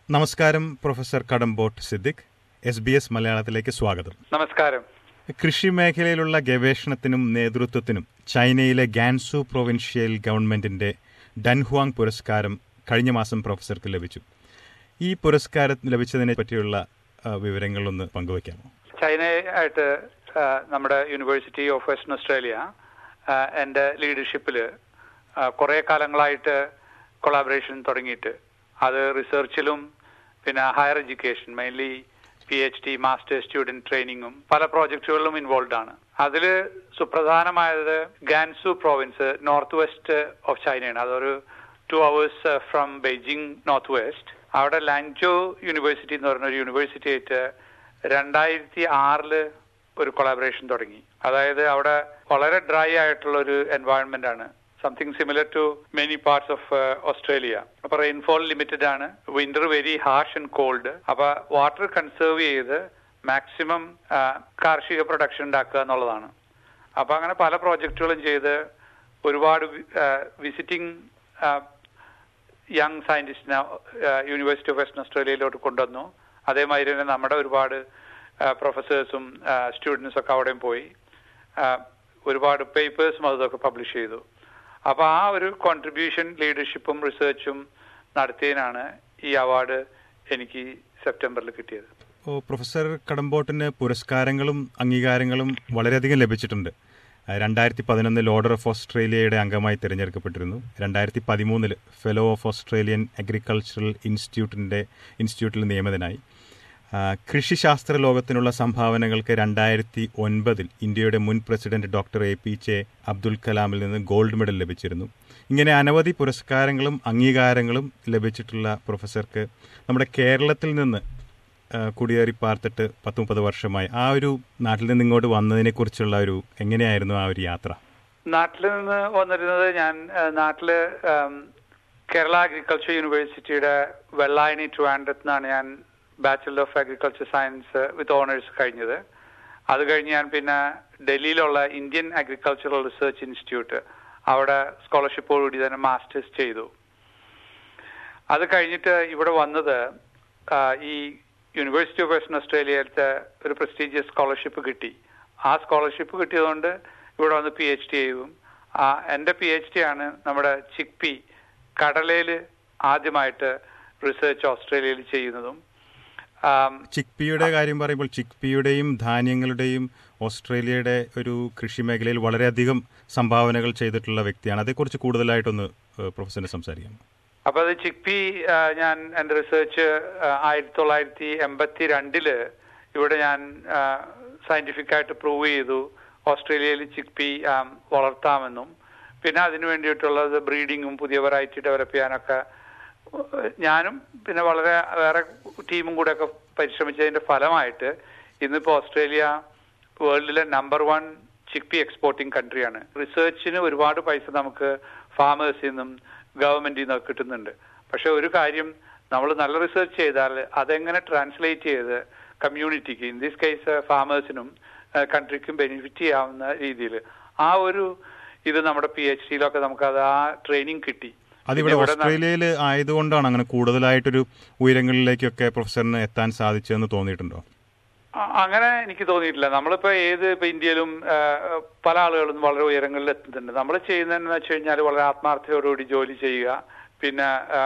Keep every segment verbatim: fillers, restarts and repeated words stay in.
നമസ്കാരം professor Kadambot Siddique. S B S മലയാളത്തിലേക്ക് സ്വാഗതം. നമസ്കാരം. കൃഷി മേഖലയിലുള്ള ഗവേഷണത്തിനും നേതൃത്വത്തിനും ചൈനയിലെ ഗാൻസു പ്രൊവിൻഷ്യൽ ഗവൺമെന്റിന്റെ ഡൻഹുവാങ് പുരസ്കാരം കഴിഞ്ഞ മാസം പ്രൊഫസർക്ക് ലഭിച്ചു. ഈ പുരസ്കാരം ലഭിച്ചതിനെ പറ്റിയുള്ള വിവരങ്ങളൊന്ന് പങ്കുവയ്ക്കാമോ? ചൈനയായിട്ട് നമ്മുടെ യൂണിവേഴ്സിറ്റി ഓഫ് വെസ്റ്റേൺ ഓസ്ട്രേലിയ എൻ്റെ ലീഡർഷിപ്പിൽ കുറേ കാലങ്ങളായിട്ട് കൊളാബറേഷൻ തുടങ്ങിയിട്ട് അത് റിസർച്ചിലും പിന്നെ higher education mainly P H D masters student ട്രെയിനിങ്ങും പല പ്രോജക്റ്റുകളിലും ഇൻവോൾവ് ആണ്. അതിൽ സുപ്രധാനമായത് Gansu province north west of ചൈനയാണ്. അതൊരു two hours from Beijing north west. അവിടെ ലാങ്ജോ യൂണിവേഴ്സിറ്റി എന്ന് പറഞ്ഞ ഒരു യൂണിവേഴ്സിറ്റി ആയിട്ട് രണ്ടായിരത്തി ആറില് ഒരു കൊളാബറേഷൻ തുടങ്ങി. അതായത് അവിടെ വളരെ ഡ്രൈ ആയിട്ടുള്ള ഒരു എൻവയോൺമെന്റ് ആണ്, something similar to many parts of Australia. അപ്പൊ റെയിൻഫോൾ ലിമിറ്റഡ് ആണ്, winter very harsh and cold. അപ്പൊ വാട്ടർ കൺസേർവ് ചെയ്ത് മാക്സിമം കാർഷിക പ്രൊഡക്ഷൻ ഉണ്ടാക്കുക എന്നുള്ളതാണ്. അപ്പൊ അങ്ങനെ പല പ്രോജക്റ്റുകളും ചെയ്ത് ഒരുപാട് വിസിറ്റിംഗ് യങ് സയന്റിസ്റ്റിനെ യൂണിവേഴ്സിറ്റി ഓഫ് വെസ്റ്റേൺ ഓസ്ട്രേലിയയിലോട്ട് കൊണ്ടുവന്നു. അതേമാതിരി തന്നെ നമ്മുടെ ഒരുപാട് പ്രൊഫസേഴ്സും സ്റ്റുഡൻസും ഒക്കെ അവിടെയും പോയി ഒരുപാട് പേപ്പേഴ്സും അതൊക്കെ പബ്ലിഷ് ചെയ്തു. അപ്പൊ ആ ഒരു കോൺട്രിബ്യൂഷൻ ലീഡർഷിപ്പും റിസർച്ചും നടത്തിയതിനാണ് ഈ അവാർഡ് എനിക്ക് സെപ്റ്റംബറിൽ കിട്ടിയത്. ഓ പ്രൊഫസർ കടമ്പോട്ടിന് പുരസ്കാരങ്ങളും അംഗീകാരങ്ങളും വളരെയധികം ലഭിച്ചിട്ടുണ്ട്. രണ്ടായിരത്തി പതിനൊന്നിൽ ഓർഡർ ഓഫ് ഓസ്ട്രേലിയയുടെ അംഗമായി തിരഞ്ഞെടുക്കപ്പെട്ടിരുന്നു. രണ്ടായിരത്തി പതിമൂന്നിൽ ഫെലോ ഓഫ് ഓസ്ട്രേലിയൻ അഗ്രികൾച്ചറൽ ഇൻസ്റ്റിറ്റ്യൂട്ടിന്റെ ഇൻസ്റ്റിറ്റ്യൂട്ടിൽ നിയമിതനായി. കൃഷിശാസ്ത്ര ലോകത്തിനുള്ള സംഭാവനകൾക്ക് രണ്ടായിരത്തി ഒൻപതിൽ ഇന്ത്യയുടെ മുൻ president doctor A P J Abdul കലാമിൽ നിന്ന് ഗോൾഡ് മെഡൽ ലഭിച്ചിരുന്നു. ഇങ്ങനെ അനവധി പുരസ്കാരങ്ങളും അംഗീകാരങ്ങളും ലഭിച്ചിട്ടുള്ള പ്രൊഫസർക്ക് നമ്മുടെ കേരളത്തിൽ നിന്ന് കുടിയേറി പാർത്തിട്ട് പത്ത് മുപ്പത് വർഷമായി. ആ ഒരു നാട്ടിൽ നിന്ന് ഇങ്ങോട്ട് വന്നതിനെ കുറിച്ചുള്ള ഒരു എങ്ങനെയായിരുന്നു ആ ഒരു യാത്ര? നാട്ടിൽ നിന്ന് വന്നിരുന്നത് ഞാൻ നാട്ടില് കേരള അഗ്രികൾച്ചർ യൂണിവേഴ്സിറ്റിയുടെ വെള്ളായണി ട്രിവാൻഡ്രത്ത് നിന്നാണ് ഞാൻ bachelor of agriculture science with honours കഴിഞ്ഞത്. അത് കഴിഞ്ഞ് ഞാൻ പിന്നെ ഡൽഹിയിലുള്ള ഇന്ത്യൻ അഗ്രികൾച്ചറൽ റിസർച്ച് ഇൻസ്റ്റിറ്റ്യൂട്ട് അവിടെ സ്കോളർഷിപ്പോടുകൂടി തന്നെ മാസ്റ്റേഴ്സ് ചെയ്തു. അത് കഴിഞ്ഞിട്ട് ഇവിടെ വന്നത് ഈ യൂണിവേഴ്സിറ്റി ഓഫ് വെസ്റ്റേൺ ഓസ്ട്രേലിയയിലത്തെ ഒരു പ്രസ്റ്റീജിയസ് സ്കോളർഷിപ്പ് കിട്ടി. ആ സ്കോളർഷിപ്പ് കിട്ടിയതുകൊണ്ട് ഇവിടെ വന്ന് പി എച്ച് ഡി ചെയ്യും. ആ എൻ്റെ പി എച്ച് ഡി ആണ് നമ്മുടെ ചിക്പി കടലയിൽ ആദ്യമായിട്ട് റിസർച്ച് ഓസ്ട്രേലിയയിൽ ചെയ്യുന്നതും. ചിക്പിയുടെ കാര്യം പറയുമ്പോൾ ചിക്പിയുടെയും ധാന്യങ്ങളുടെയും ഓസ്ട്രേലിയയുടെ ഒരു കൃഷി മേഖലയിൽ വളരെയധികം സംഭാവനകൾ ചെയ്തിട്ടുള്ള വ്യക്തിയാണ്. അതേക്കുറിച്ച് കൂടുതലായിട്ടൊന്ന് പ്രൊഫസറിന് സംസാരിക്കാം. അപ്പൊ അത് ചിക്പി ഞാൻ എൻ്റെ റിസർച്ച് ആയിരത്തി തൊള്ളായിരത്തി എൺപത്തി രണ്ടില് ഇവിടെ ഞാൻ സയന്റിഫിക് ആയിട്ട് പ്രൂവ് ചെയ്തു ഓസ്ട്രേലിയയിൽ ചിക്പി വളർത്താമെന്നും പിന്നെ അതിനു വേണ്ടിയിട്ടുള്ളത് ബ്രീഡിങ്ങും പുതിയ വെറൈറ്റി ഡെവലപ്പ് ചെയ്യാനൊക്കെ ഞാനും പിന്നെ വളരെ വേറെ ടീമും കൂടെ ഒക്കെ പരിശ്രമിച്ചതിന്റെ ഫലമായിട്ട് ഇന്നിപ്പോ ഓസ്ട്രേലിയ വേൾഡിലെ നമ്പർ വൺ ചിക്പി എക്സ്പോർട്ടിംഗ് കൺട്രിയാണ്. റിസർച്ചിന് ഒരുപാട് പൈസ നമുക്ക് ഫാമേഴ്സിൽ നിന്നും ഗവൺമെന്റിൽ നിന്നൊക്കെ കിട്ടുന്നുണ്ട്. പക്ഷെ ഒരു കാര്യം, നമ്മൾ നല്ല റിസർച്ച് ചെയ്താൽ അതെങ്ങനെ ട്രാൻസ്ലേറ്റ് ചെയ്ത് കമ്മ്യൂണിറ്റിക്ക്, ഇൻ ദിസ് കേസ് ഫാമേഴ്സിനും കൺട്രിക്കും ബെനിഫിറ്റ് ചെയ്യാവുന്ന രീതിയിൽ ആ ഒരു ഇത് നമ്മുടെ പി എച്ച് ഡിയിലൊക്കെ നമുക്ക് അത് ആ ട്രെയിനിങ് കിട്ടി. അതിവിടെ ഓസ്ട്രേലിയയിൽ ആയതുകൊണ്ടാണ് അങ്ങനെ കൂടുതലായിട്ടൊരു ഉയരങ്ങളിലേക്കൊക്കെ പ്രൊഫസറിന് എത്താൻ സാധിച്ചതെന്ന് തോന്നിയിട്ടുണ്ടോ? അങ്ങനെ എനിക്ക് തോന്നിയിട്ടില്ല. നമ്മളിപ്പോ ഏത് ഇപ്പൊ ഇന്ത്യയിലും പല ആളുകളും വളരെ ഉയരങ്ങളിൽ എത്തുന്നുണ്ട്. നമ്മൾ ചെയ്യുന്നതെന്ന് വെച്ച് കഴിഞ്ഞാൽ വളരെ ആത്മാർത്ഥതയോടുകൂടി ജോലി ചെയ്യുക, പിന്നെ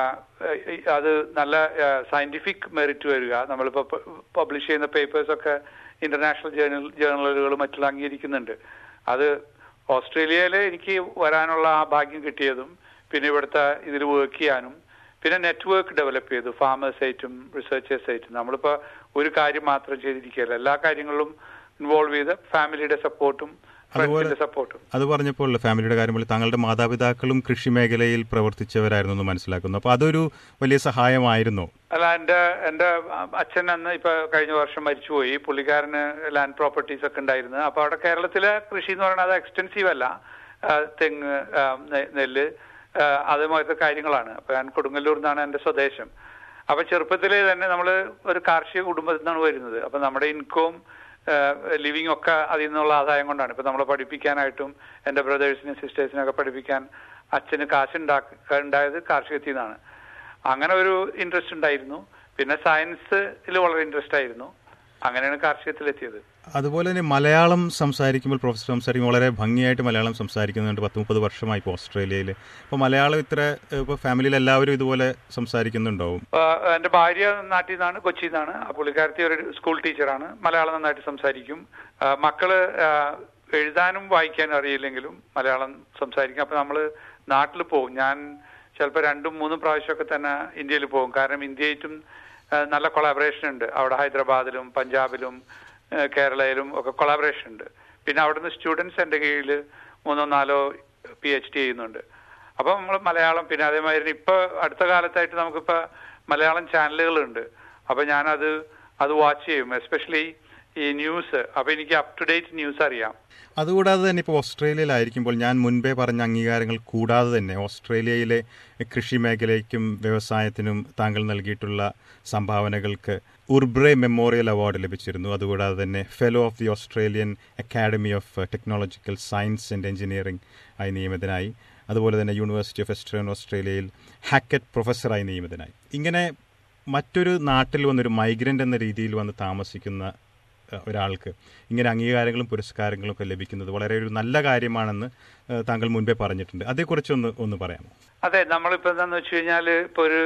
അത് നല്ല സയന്റിഫിക് മെറിറ്റ് വരിക. നമ്മളിപ്പോ പബ്ലിഷ് ചെയ്യുന്ന പേപ്പേഴ്സൊക്കെ ഇന്റർനാഷണൽ ജേർണൽ ജേർണലുകളും മറ്റുള്ള അംഗീകരിക്കുന്നുണ്ട്. അത് ഓസ്ട്രേലിയയിൽ എനിക്ക് വരാനുള്ള ആ ഭാഗ്യം കിട്ടിയതും പിന്നെ ഇവിടുത്തെ ഇതിൽ വർക്ക് ചെയ്യാനും പിന്നെ നെറ്റ്വർക്ക് ഡെവലപ്പ് ചെയ്തു ഫാമേഴ്സായിട്ടും റിസർച്ചേഴ്സായിട്ടും. നമ്മളിപ്പോ ഒരു കാര്യം മാത്രം ചെയ്തിരിക്കുകയല്ല, എല്ലാ കാര്യങ്ങളിലും ഇൻവോൾവ് ചെയ്ത് ഫാമിലിയുടെ സപ്പോർട്ടും ഫ്രണ്ട്സിന്റെ സപ്പോർട്ടും. അത് പറഞ്ഞപ്പോൾ ഫാമിലിയുടെ കാര്യം പോലെ താങ്കളുടെ മാതാപിതാക്കളും കൃഷി മേഖലയിൽ പ്രവർത്തിച്ചവരായിരുന്നു എന്ന് മനസ്സിലാക്കുന്നു. അപ്പൊ അതൊരു വലിയ സഹായമായിരുന്നു. അല്ല, എന്റെ എന്റെ അച്ഛൻ അന്ന് ഇപ്പൊ കഴിഞ്ഞ വർഷം മരിച്ചുപോയി. പുള്ളിക്കാരന് ലാൻഡ് പ്രോപ്പർട്ടീസ് ഒക്കെ ഉണ്ടായിരുന്നു. അപ്പൊ അവിടെ കേരളത്തിലെ കൃഷി എന്ന് പറയുന്നത് അത് എക്സ്റ്റെൻസീവ് അല്ല, തെങ്ങ്, നെല്ല്, അതുപോലത്തെ കാര്യങ്ങളാണ്. അപ്പൊ ഞാൻ കൊടുങ്ങല്ലൂർ നിന്നാണ് എന്റെ സ്വദേശം. അപ്പൊ ചെറുപ്പത്തിലെ തന്നെ നമ്മൾ ഒരു കാർഷിക കുടുംബത്തിൽ നിന്നാണ് വരുന്നത്. അപ്പൊ നമ്മുടെ ഇൻകവും ലിവിങ് ഒക്കെ അതിൽ നിന്നുള്ള ആദായം കൊണ്ടാണ്. ഇപ്പൊ നമ്മളെ പഠിപ്പിക്കാനായിട്ടും എന്റെ ബ്രദേഴ്സിനും സിസ്റ്റേഴ്സിനും ഒക്കെ പഠിപ്പിക്കാൻ അച്ഛന് കാശുണ്ടാക്ക ഉണ്ടായത് കാർഷികത്തിൽ നിന്നാണ്. അങ്ങനെ ഒരു ഇൻട്രസ്റ്റ് ഉണ്ടായിരുന്നു. പിന്നെ സയൻസിൽ വളരെ ഇൻട്രസ്റ്റ് ആയിരുന്നു. അങ്ങനെയാണ് കാർഷികത്തിലെത്തിയത്. അതുപോലെ തന്നെ മലയാളം സംസാരിക്കുമ്പോൾ പ്രൊഫസർ സംസാരിക്കുമ്പോൾ വളരെ ഭംഗിയായിട്ട് മലയാളം സംസാരിക്കുന്നുണ്ട്. പത്ത് മുപ്പത് വർഷമായി ഇപ്പോൾ ഓസ്ട്രേലിയയിൽ. അപ്പോൾ മലയാളം ഇത്ര ഇപ്പോൾ ഫാമിലിയിൽ എല്ലാവരും ഇതുപോലെ സംസാരിക്കുന്നുണ്ടാവും. എൻ്റെ ഭാര്യ നാട്ടിൽ നിന്നാണ്, കൊച്ചിയിൽ നിന്നാണ്. പുള്ളിക്കാരത്തി ഒരു സ്കൂൾ ടീച്ചറാണ്. മലയാളം നന്നായിട്ട് സംസാരിക്കും. മക്കള് എഴുതാനും വായിക്കാനും അറിയില്ലെങ്കിലും മലയാളം സംസാരിക്കും. അപ്പം നമ്മൾ നാട്ടിൽ പോകും. ഞാൻ ചിലപ്പോൾ രണ്ടും മൂന്നും പ്രാവശ്യമൊക്കെ തന്നെ ഇന്ത്യയിൽ പോകും. കാരണം ഇന്ത്യയായിട്ടും നല്ല കൊളാബറേഷൻ ഉണ്ട്. അവിടെ ഹൈദരാബാദിലും പഞ്ചാബിലും കേരളയിലും ഒക്കെ കൊളാബറേഷൻ ഉണ്ട്. പിന്നെ അവിടുന്ന് സ്റ്റുഡൻസ് എൻ്റെ കീഴിൽ മൂന്നോ നാലോ പി എച്ച് ഡി ചെയ്യുന്നുണ്ട്. അപ്പം നമ്മൾ മലയാളം, പിന്നെ അതേമാതിരി ഇപ്പോൾ അടുത്ത കാലത്തായിട്ട് നമുക്കിപ്പോൾ മലയാളം ചാനലുകളുണ്ട്. അപ്പം ഞാനത് അത് വാച്ച് ചെയ്യും, എസ്പെഷ്യലി ഈ ന്യൂസ്. അപ്പോൾ എനിക്ക് അപ് ടു ഡേറ്റ് ന്യൂസ് അറിയാം. അതുകൂടാതെ തന്നെ ഇപ്പോൾ ഓസ്ട്രേലിയയിലായിരിക്കുമ്പോൾ ഞാൻ മുൻപേ പറഞ്ഞ അംഗീകാരങ്ങൾ കൂടാതെ തന്നെ ഓസ്ട്രേലിയയിലെ കൃഷി മേഖലയ്ക്കും വ്യവസായത്തിനും താങ്കൾ നൽകിയിട്ടുള്ള സംഭാവനകൾക്ക് ഉർബ്രെ മെമ്മോറിയൽ അവാർഡ് ലഭിച്ചിരുന്നു. അതുകൂടാതെ തന്നെ fellow of the Australian academy of technological science and engineering ആയി നിയമിതനായി. അതുപോലെ തന്നെ യൂണിവേഴ്സിറ്റി ഓഫ് വെസ്റ്റേൺ ഓസ്ട്രേലിയയിൽ ഹാക്കറ്റ് പ്രൊഫസറായി നിയമിതനായി. ഇങ്ങനെ മറ്റൊരു നാട്ടിൽ വന്നൊരു മൈഗ്രൻ്റ് എന്ന രീതിയിൽ വന്ന് താമസിക്കുന്ന ഒരാൾക്ക് ഇങ്ങനെ അംഗീകാരങ്ങളും പുരസ്കാരങ്ങളും ഒക്കെ ലഭിക്കുന്നത് വളരെ ഒരു നല്ല കാര്യമാണെന്ന് താങ്കൾ മുൻപേ പറഞ്ഞിട്ടുണ്ട്. അതേക്കുറിച്ചൊന്ന് ഒന്ന് പറയാമോ? അതെ, നമ്മളിപ്പോൾ എന്താണെന്ന് വെച്ച് കഴിഞ്ഞാൽ ഇപ്പോൾ ഒരു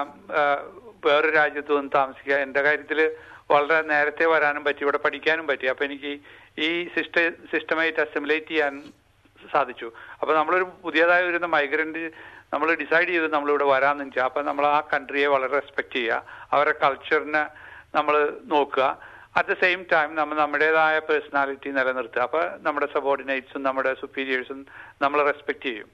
വേറൊരു രാജ്യത്ത് വന്ന് താമസിക്കുക, എൻ്റെ കാര്യത്തിൽ വളരെ നേരത്തെ വരാനും പറ്റി, ഇവിടെ പഠിക്കാനും പറ്റി. അപ്പോൾ എനിക്ക് ഈ സിസ്റ്റ സിസ്റ്റമായിട്ട് അസിമുലേറ്റ് ചെയ്യാൻ സാധിച്ചു. അപ്പോൾ നമ്മളൊരു പുതിയതായി വരുന്ന മൈഗ്രൻ്റ് നമ്മൾ ഡിസൈഡ് ചെയ്ത് നമ്മളിവിടെ വരാമെന്ന് വെച്ചാൽ അപ്പം നമ്മൾ ആ കൺട്രിയെ വളരെ റെസ്പെക്റ്റ് ചെയ്യുക, അവരുടെ കൾച്ചറിനെ നമ്മൾ നോക്കുക. അറ്റ് ദ സെയിം ടൈം നമ്മൾ നമ്മുടേതായ പേഴ്സണാലിറ്റി നിലനിർത്തുക. അപ്പോൾ നമ്മുടെ സബോർഡിനേറ്റ്സും നമ്മുടെ സുപ്പീരിയേഴ്സും നമ്മൾ റെസ്പെക്റ്റ് ചെയ്യും.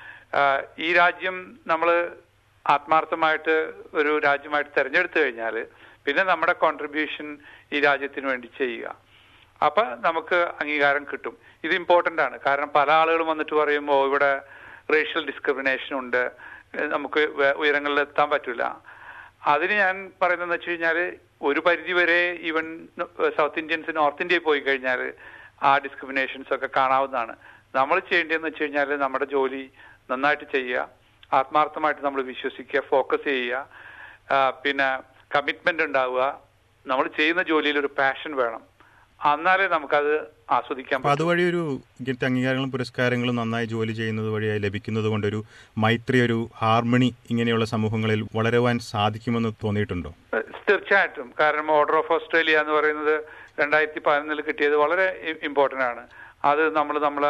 ഈ രാജ്യം നമ്മൾ ആത്മാർത്ഥമായിട്ട് ഒരു രാജ്യമായിട്ട് തിരഞ്ഞെടുത്തു കഴിഞ്ഞാൽ പിന്നെ നമ്മുടെ കോൺട്രിബ്യൂഷൻ ഈ രാജ്യത്തിന് വേണ്ടി ചെയ്യുക. അപ്പം നമുക്ക് അംഗീകാരം കിട്ടും. ഇത് ഇമ്പോർട്ടൻ്റ് ആണ്. കാരണം പല ആളുകളും വന്നിട്ട് പറയുമ്പോൾ ഇവിടെ റേഷ്യൽ ഡിസ്ക്രിമിനേഷൻ ഉണ്ട്, നമുക്ക് ഉയരങ്ങളിൽ എത്താൻ പറ്റില്ല. അതിന് ഞാൻ പറയുന്നതെന്ന് വെച്ച് കഴിഞ്ഞാൽ ഒരു പരിധി വരെ ഈവൻ സൗത്ത് ഇന്ത്യൻസ് നോർത്ത് ഇന്ത്യയിൽ പോയി കഴിഞ്ഞാൽ ആ ഡിസ്ക്രിമിനേഷൻസ് ഒക്കെ കാണാവുന്നതാണ്. നമ്മൾ ചെയ്യേണ്ടതെന്ന് വെച്ച് കഴിഞ്ഞാൽ നമ്മുടെ ജോലി നന്നായിട്ട് ചെയ്യുക, ആത്മാർത്ഥമായിട്ട് നമ്മൾ വിശ്വസിക്കുക, ഫോക്കസ് ചെയ്യുക, പിന്നെ കമ്മിറ്റ്മെന്റ് ഉണ്ടാവുക. നമ്മൾ ചെയ്യുന്ന ജോലിയിൽ ഒരു പാഷൻ വേണം, എന്നാലേ നമുക്കത് ആസ്വദിക്കാൻ പറ്റും. അതുവഴി ഒരു ഇങ്ങനത്തെ അംഗീകാരങ്ങളും പുരസ്കാരങ്ങളും നന്നായി ജോലി ചെയ്യുന്നത് വഴിയായി ലഭിക്കുന്നത് കൊണ്ട് ഒരു മൈത്രി, ഒരു ഹാർമണി ഇങ്ങനെയുള്ള സമൂഹങ്ങളിൽ വളരുവാൻ സാധിക്കുമെന്ന് തോന്നിയിട്ടുണ്ടോ? തീർച്ചയായിട്ടും. കാരണം ഓർഡർ ഓഫ് ഓസ്ട്രേലിയ എന്ന് പറയുന്നത് രണ്ടായിരത്തി പതിനൊന്നിൽ കിട്ടിയത് വളരെ ഇമ്പോർട്ടൻ്റ് ആണ്. അത് നമ്മൾ നമ്മളെ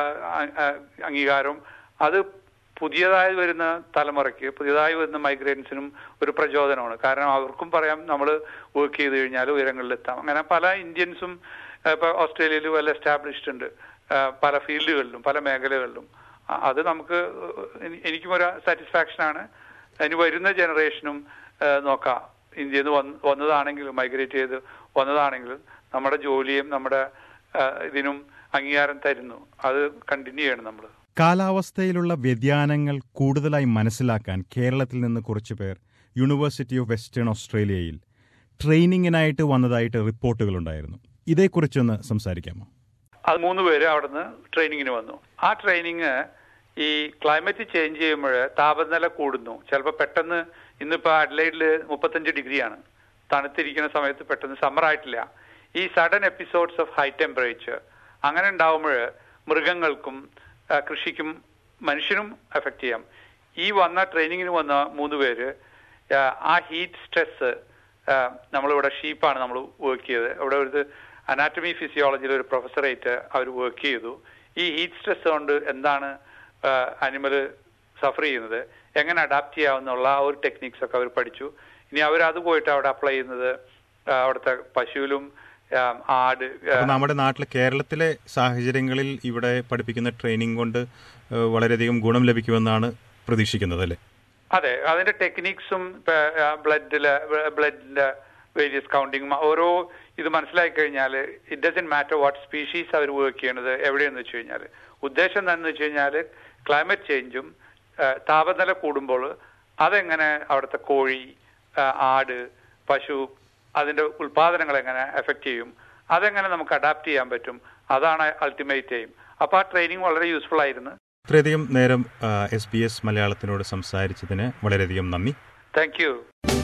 അംഗീകാരം അത് പുതിയതായി വരുന്ന തലമുറയ്ക്ക്, പുതിയതായി വരുന്ന മൈഗ്രേറ്റ്സിനും ഒരു പ്രചോദനമാണ്. കാരണം അവർക്കും പറയാം നമ്മൾ വർക്ക് ചെയ്ത് കഴിഞ്ഞാൽ ഉയരങ്ങളിലെത്താം. അങ്ങനെ പല ഇന്ത്യൻസും ഇപ്പോൾ ഓസ്ട്രേലിയയിൽ വെൽ എസ്റ്റാബ്ലിഷ്ഡ് ഉണ്ട്, പല ഫീൽഡുകളിലും പല മേഖലകളിലും. അത് നമുക്ക് എനിക്കും ഒരു സാറ്റിസ്ഫാക്ഷനാണ്. ഇനി വരുന്ന ജനറേഷനും നോക്കാം, ഇന്ത്യയിൽ നിന്ന് വന്ന് വന്നതാണെങ്കിലും മൈഗ്രേറ്റ് ചെയ്ത് വന്നതാണെങ്കിലും നമ്മുടെ ജോലിയും നമ്മുടെ ഇതിനും അംഗീകാരം തരുന്നു. അത് കണ്ടിന്യൂ ചെയ്യണം നമ്മൾ. കാലാവസ്ഥയിലുള്ള വ്യതിയാനങ്ങൾ കൂടുതലായി മനസ്സിലാക്കാൻ കേരളത്തിൽ നിന്ന് കുറച്ചു പേർ യൂണിവേഴ്സിറ്റി ഓഫ് വെസ്റ്റേൺ ഓസ്ട്രേലിയയിൽ ട്രെയിനിങ്ങിനായിട്ട് വന്നതായിട്ട് റിപ്പോർട്ടുകളുണ്ടായിരുന്നു. ഇതേക്കുറിച്ചൊന്ന് സംസാരിക്കാമോ? അത് മൂന്ന് പേര് അവിടുന്ന് ട്രെയിനിങ്ങിന് വന്നു. ആ ട്രെയിനിങ് ഈ ക്ലൈമറ്റ് ചേഞ്ച് ചെയ്യുമ്പോൾ താപനില കൂടുന്നു. ചിലപ്പോൾ പെട്ടെന്ന് ഇന്നിപ്പോൾ അഡ്ലൈഡിൽ മുപ്പത്തഞ്ച് ഡിഗ്രിയാണ്, തണുത്തിരിക്കുന്ന സമയത്ത് പെട്ടെന്ന് സമ്മർ ആയിട്ടില്ല. ഈ sudden episodes of high temperature അങ്ങനെ ഉണ്ടാവുമ്പോൾ മൃഗങ്ങൾക്കും കൃഷിക്കും മനുഷ്യനും എഫക്ട് ചെയ്യാം. ഈ വന്ന ട്രെയിനിങ്ങിന് വന്ന മൂന്ന് പേര് ആ ഹീറ്റ് സ്ട്രെസ്, നമ്മളിവിടെ ഷീപ്പാണ് നമ്മൾ വർക്ക് ചെയ്തത്. ഇവിടെ ഒരു അനാറ്റമി ഫിസിയോളജിയിൽ ഒരു പ്രൊഫസറായിട്ട് അവർ വർക്ക് ചെയ്തു. ഈ ഹീറ്റ് സ്ട്രെസ് കൊണ്ട് എന്താണ് അനിമൽ സഫർ ചെയ്യുന്നത്, എങ്ങനെ അഡാപ്റ്റ് ചെയ്യാവുന്നുള്ള ആ ഒരു ടെക്നിക്സ് ഒക്കെ അവർ പഠിച്ചു. ഇനി അവരത് പോയിട്ട് അവിടെ അപ്ലൈ ചെയ്യുന്നത് അവിടുത്തെ പശുവിലും ആട്. നമ്മുടെ നാട്ടിലെ കേരളത്തിലെ സാഹചര്യങ്ങളിൽ ഇവിടെ പഠിപ്പിക്കുന്ന ട്രെയിനിങ് കൊണ്ട് വളരെയധികം ഗുണം ലഭിക്കുമെന്നാണ് പ്രതീക്ഷിക്കുന്നത്, അല്ലേ? അതെ, അതിന്റെ ടെക്നിക്സും ബ്ലഡിലെ ബ്ലഡിന്റെ വേരിയസ് കൗണ്ടിങ്ങും ഓരോ ഇത് മനസ്സിലാക്കി കഴിഞ്ഞാൽ it doesn't matter what species അവർ വർക്ക് ചെയ്യണത് എവിടെയെന്ന് വെച്ച് കഴിഞ്ഞാൽ ഉദ്ദേശം എന്താണെന്ന് വെച്ച് കഴിഞ്ഞാൽ ക്ലൈമറ്റ് ചേഞ്ചും താപനില കൂടുമ്പോൾ അതെങ്ങനെ അവിടുത്തെ കോഴി, ആട്, പശു അതിന്റെ ഉൽപാദനങ്ങൾ എങ്ങനെ എഫക്ട് ചെയ്യും, അതെങ്ങനെ നമുക്ക് അഡാപ്റ്റ് ചെയ്യാൻ പറ്റും, അതാണ് അൾട്ടിമേറ്റ് എയിം. അപ്പോൾ ആ ട്രെയിനിങ് വളരെ യൂസ്ഫുൾ ആയിരുന്നു. ഇത്രയധികം നേരം എസ് ബി എസ് മലയാളത്തിനോട് സംസാരിച്ചതിന് വളരെയധികം നന്ദി. Thank U.